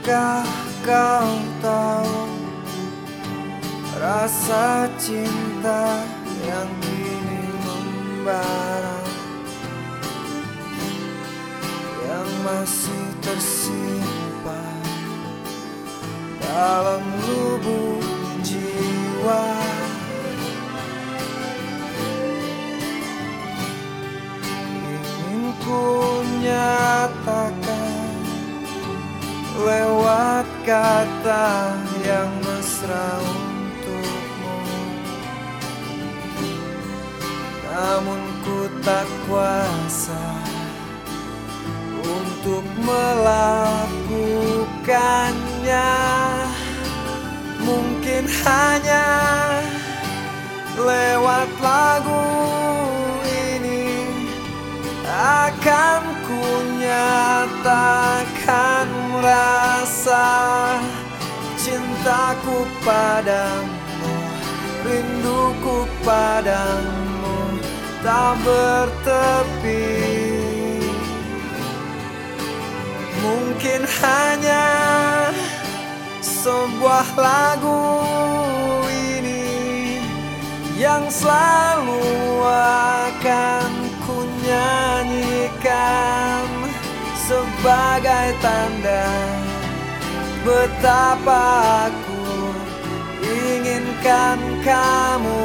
Tahukah kau tahu rasa cinta yang kini membara, yang masih tersimpan dalam lubuk jiwa. Ingin ku nyatakan lewat kata yang mesra untukmu, namun ku tak kuasa untuk melakukannya. Mungkin hanya lewat lagu ini akan ku nyatakan rasa cintaku padamu, rinduku padamu tak bertepi. Mungkin hanya sebuah lagu ini yang selalu akan ku nyanyikan sebagai tanda betapa aku inginkan kamu